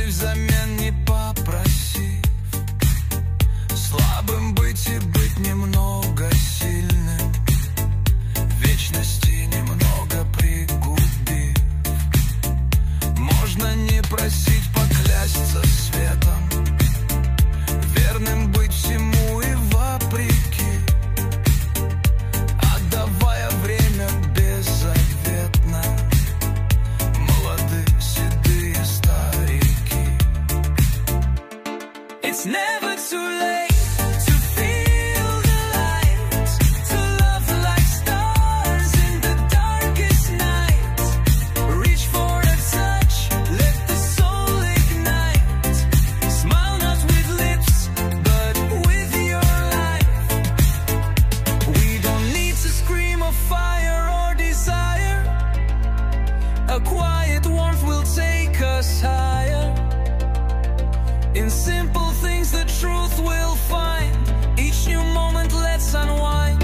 взамен не попросив, слабым быть и быть немного сильным, вечности немного пригубив. Можно не просить поклясться светом, верным быть всему и вопреки, отдавая время беззаветно. Молодые, седые старики. It's never too late to feel the light, to love like stars in the darkest night. Reach for a touch, let the soul ignite. Smile not with lips, but with your life. We don't need to scream of fire or desire. A quiet warmth will take us higher. In simple things the truth will find. Each new moment let's unwind.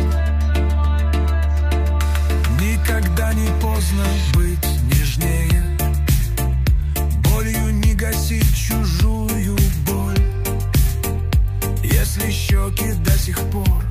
Никогда не поздно быть нежнее, болью не гасить чужую боль. Если щеки до сих пор